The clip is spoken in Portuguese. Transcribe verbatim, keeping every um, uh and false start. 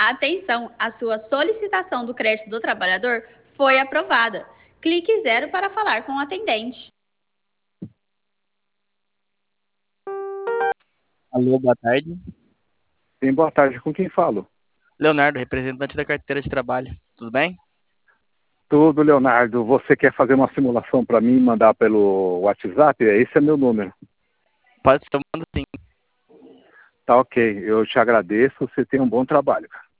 Atenção, a sua solicitação do crédito do trabalhador foi aprovada. Clique zero para falar com o atendente. Alô, boa tarde. Sim, boa tarde. Com quem falo? Leonardo, representante da carteira de trabalho. Tudo bem? Tudo, Leonardo. Você quer fazer uma simulação para mim e mandar pelo WhatsApp? Esse é meu número. Pode ser, eu mando sim. Tá ok. Eu te agradeço. Você tem um bom trabalho.